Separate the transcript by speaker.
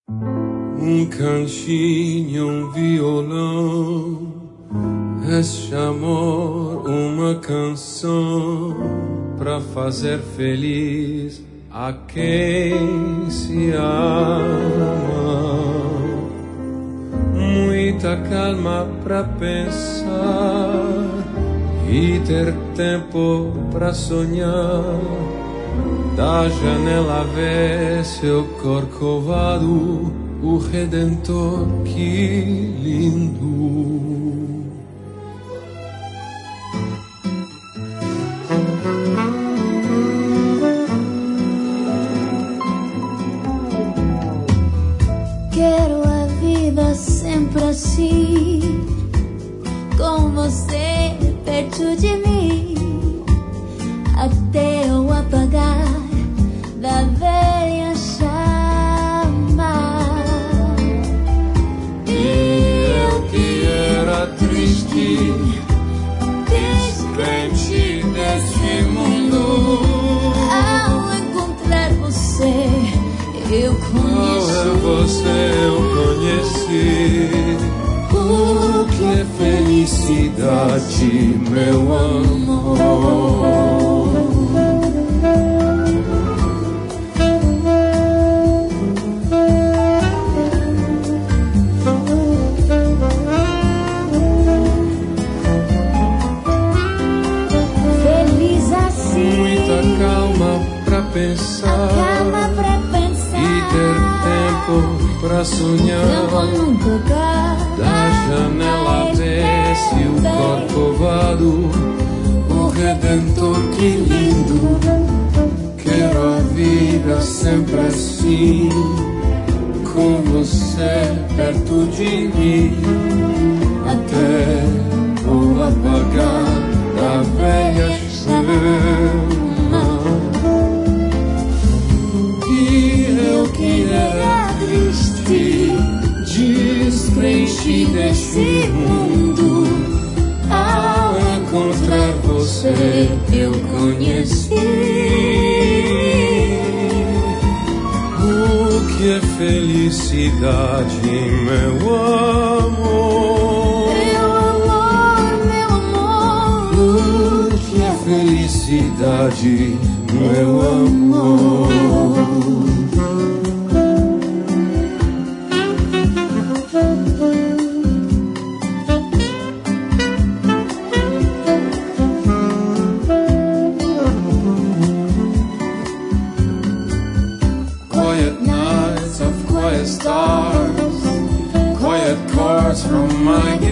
Speaker 1: Um canchinho, um violão, este amor, uma canção pra fazer feliz a quem se ama. Muita calma pra pensar e ter tempo pra sonhar. Da janela vê seu corcovado, o Redentor, que lindo.
Speaker 2: Quero a vida sempre assim, com você perto de mim, até eu apagar da velha chama.
Speaker 1: E eu que era triste, descrente deste mundo,
Speaker 2: ao encontrar você eu conheci.
Speaker 1: Você eu conheci. O que é felicidade, meu amor?
Speaker 2: Feliz assim,
Speaker 1: muita calma pra pensar,
Speaker 2: calma pra pensar,
Speaker 1: e ter tempo pra sonhar.
Speaker 2: tempo nunca
Speaker 1: Da janela desce o corcovado, o Redentor, que lindo. Quero a vida sempre assim, com você perto de mim, até o apagar da velha chama. E eu que era triste, descrente deste mundo, ao encontrar você eu conheci. O que é felicidade, meu amor?
Speaker 2: meu amor, meu amor.
Speaker 1: O que é felicidade, meu amor? Quiet nights of quiet stars, quiet chords from my